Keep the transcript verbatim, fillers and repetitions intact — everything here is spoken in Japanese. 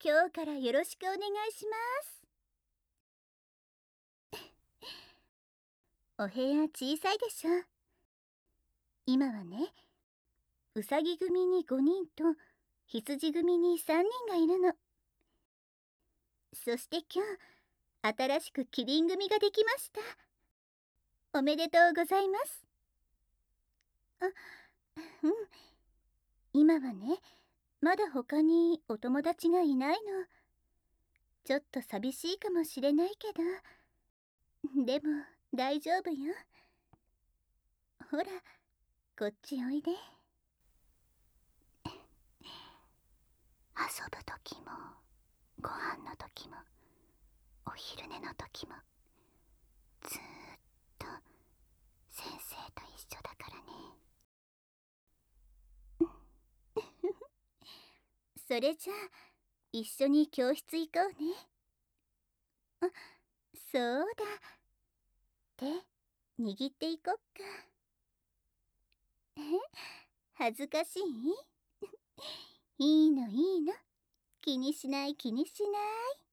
今日からよろしくお願いします。お部屋小さいでしょ。今はね、うさぎ組にごにんと羊組にさんにんがいるの。そして今日、新しくキリン組ができました。おめでとうございます。あ、うん。今はね、まだ他にお友達がいないの。ちょっと寂しいかもしれないけど、でも大丈夫よ。ほら、こっちおいで。遊ぶ時もご飯の時もお昼寝の時もずーっと先生と一緒だからね。それじゃあ一緒に教室行こうね。あ、そうだ。手握っていこっか。え、恥ずかしい？いいのいいの、気にしない気にしない。